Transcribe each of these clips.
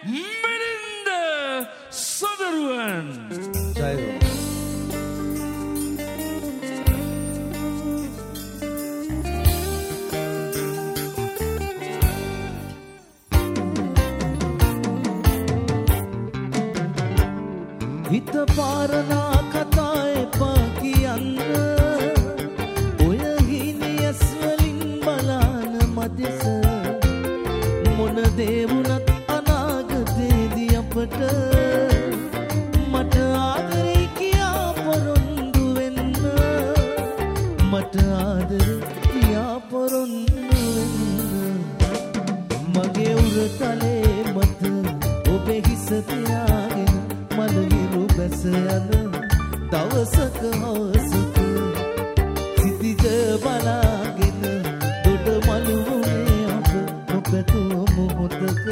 මිලින්ද සොඳරුවන්. ජයවේවා. හිත පාරනා කතා එපා කියන්න ඔය හිනියස් වලින් බලන මදිස මොන දේවුනත් අනාගතේදී අපට මට ආදරේ කියා පොරොන්දු වෙන්න මට ආදරේ කියා පොරොන්දු වෙන්න මගේ උරතලේ මත ඔබේ හිස තියාගෙන මලවිරු බැස යන දවසක හවසක සිතිජ බලාගෙන දොඩ මළුවුනේ අප නොපැතුව මොහොතක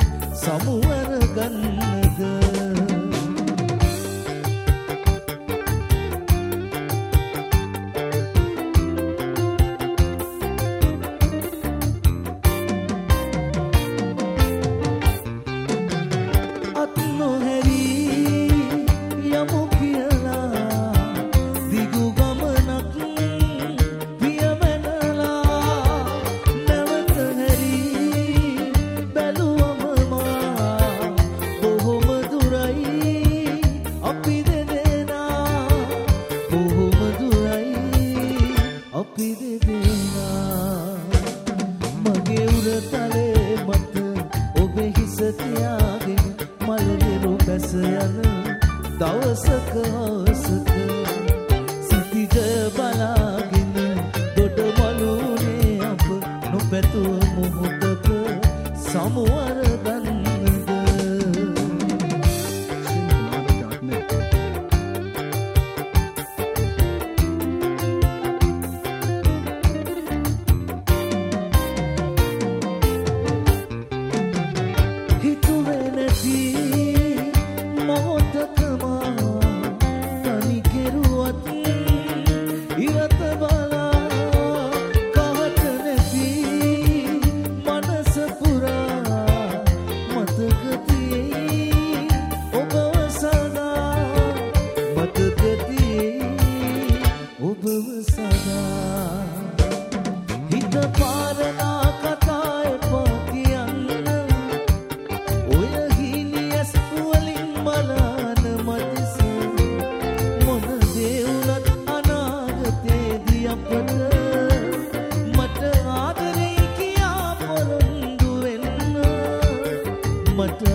සමුවර ගන්නද මට